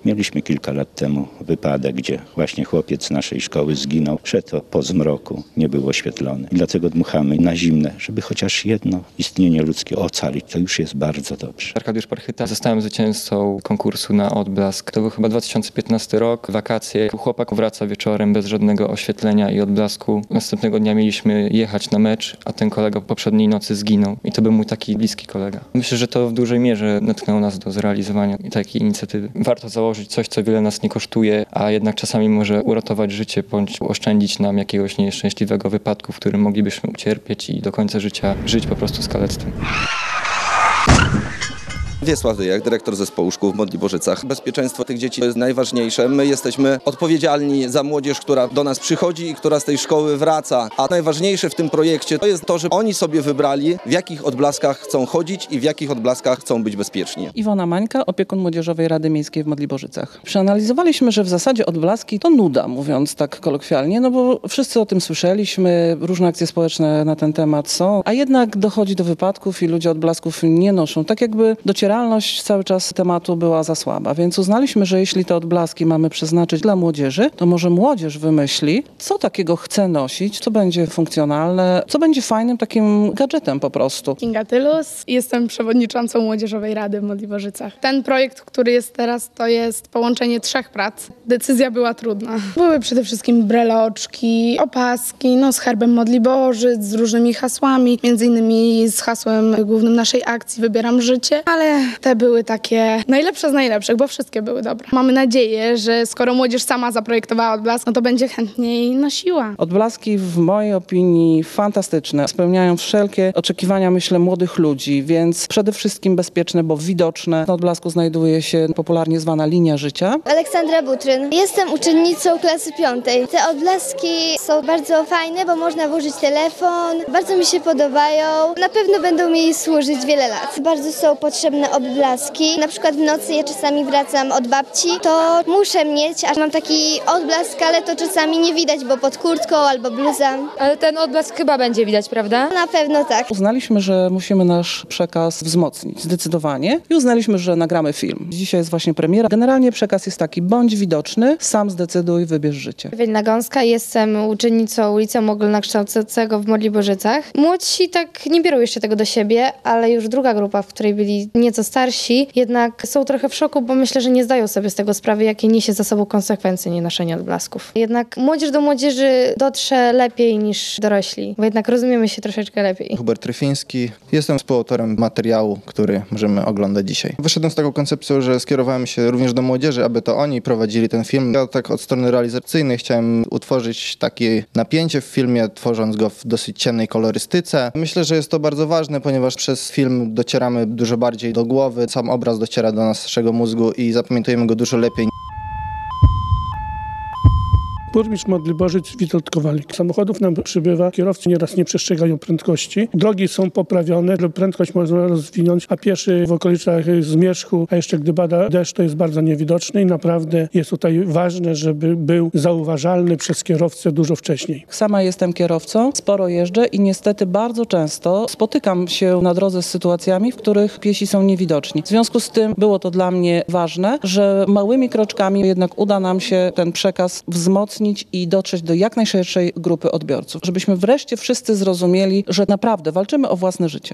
Mieliśmy kilka lat temu wypadek, gdzie właśnie chłopiec naszej szkoły zginął. Szedł po zmroku, nie był oświetlony. I dlatego dmuchamy na zimne, żeby chociaż jedno istnienie ludzkie ocalić. To już jest bardzo dobrze. Arkadiusz Parchyta. Zostałem zwycięzcą konkursu na odblask. To był chyba 2015 rok, wakacje. Chłopak wraca wieczorem bez żadnego oświetlenia i odblasku. Następnego dnia mieliśmy jechać na mecz, a ten kolega poprzedniej nocy zginął. I to był mój taki bliski kolega. Myślę, że to w dużej mierze natchnęło nas do zrealizowania takiej inicjatywy. Warto założyć coś, co wiele nas nie kosztuje, a jednak czasami może uratować życie, bądź oszczędzić nam jakiegoś nieszczęśliwego wypadku, w którym moglibyśmy ucierpieć i do końca życia żyć po prostu z kalectwem. Wiesław Dyjak, dyrektor zespołu szkół w Modliborzycach. Bezpieczeństwo tych dzieci jest najważniejsze. My jesteśmy odpowiedzialni za młodzież, która do nas przychodzi i która z tej szkoły wraca. A najważniejsze w tym projekcie to jest to, że oni sobie wybrali, w jakich odblaskach chcą chodzić i w jakich odblaskach chcą być bezpieczni. Iwona Mańka, opiekun Młodzieżowej Rady Miejskiej w Modliborzycach. Przeanalizowaliśmy, że w zasadzie odblaski to nuda, mówiąc tak kolokwialnie, no bo wszyscy o tym słyszeliśmy, różne akcje społeczne na ten temat są, a jednak dochodzi do wypadków i ludzie odblasków nie noszą. Tak jakby docieralność cały czas tematu była za słaba, więc uznaliśmy, że jeśli te odblaski mamy przeznaczyć dla młodzieży, to może młodzież wymyśli, co takiego chce nosić, co będzie funkcjonalne, co będzie fajnym takim gadżetem po prostu. Kinga Tylus, jestem przewodniczącą Młodzieżowej Rady w Modliborzycach. Ten projekt, który jest teraz, to jest połączenie 3 prac. Decyzja była trudna. Były przede wszystkim breloczki, opaski, z herbem Modliborzyc, z różnymi hasłami, między innymi z hasłem głównym naszej akcji Wybieram życie, ale te były takie najlepsze z najlepszych, bo wszystkie były dobre. Mamy nadzieję, że skoro młodzież sama zaprojektowała odblask, no to będzie chętniej nosiła. Odblaski w mojej opinii fantastyczne. Spełniają wszelkie oczekiwania, myślę, młodych ludzi, więc przede wszystkim bezpieczne, bo widoczne. Na odblasku znajduje się popularnie zwana linia życia. Aleksandra Butryn. Jestem uczennicą klasy 5. Te odblaski są bardzo fajne, bo można włożyć telefon. Bardzo mi się podobają. Na pewno będą mi służyć wiele lat. Bardzo są potrzebne odblaski. Na przykład w nocy ja czasami wracam od babci, to muszę mieć, a mam taki odblask, ale to czasami nie widać, bo pod kurtką albo bluza. Ale ten odblask chyba będzie widać, prawda? Na pewno tak. Uznaliśmy, że musimy nasz przekaz wzmocnić zdecydowanie i uznaliśmy, że nagramy film. Dzisiaj jest właśnie premiera. Generalnie przekaz jest taki: bądź widoczny, sam zdecyduj, wybierz życie. Ewelina Gąska, jestem uczennicą Liceum Ogólnokształcącego w Modliborzycach. Młodsi tak nie biorą jeszcze tego do siebie, ale już druga grupa, w której byli nieco starsi, jednak są trochę w szoku, bo myślę, że nie zdają sobie z tego sprawy, jakie niesie za sobą konsekwencje nienoszenia odblasków. Jednak młodzież do młodzieży dotrze lepiej niż dorośli, bo jednak rozumiemy się troszeczkę lepiej. Hubert Tryfiński. Jestem współautorem materiału, który możemy oglądać dzisiaj. Wyszedłem z taką koncepcją, że skierowałem się również do młodzieży, aby to oni prowadzili ten film. Ja tak od strony realizacyjnej chciałem utworzyć takie napięcie w filmie, tworząc go w dosyć ciemnej kolorystyce. Myślę, że jest to bardzo ważne, ponieważ przez film docieramy dużo bardziej do głowy, sam obraz dociera do naszego mózgu i zapamiętujemy go dużo lepiej. Burmistrz Modliborzyc Witold Kowalik. Samochodów nam przybywa, kierowcy nieraz nie przestrzegają prędkości. Drogi są poprawione, prędkość można rozwinąć, a pieszy w okolicach zmierzchu, a jeszcze gdy pada deszcz, to jest bardzo niewidoczny i naprawdę jest tutaj ważne, żeby był zauważalny przez kierowcę dużo wcześniej. Sama jestem kierowcą, sporo jeżdżę i niestety bardzo często spotykam się na drodze z sytuacjami, w których piesi są niewidoczni. W związku z tym było to dla mnie ważne, że małymi kroczkami jednak uda nam się ten przekaz wzmocnić i dotrzeć do jak najszerszej grupy odbiorców. Żebyśmy wreszcie wszyscy zrozumieli, że naprawdę walczymy o własne życie.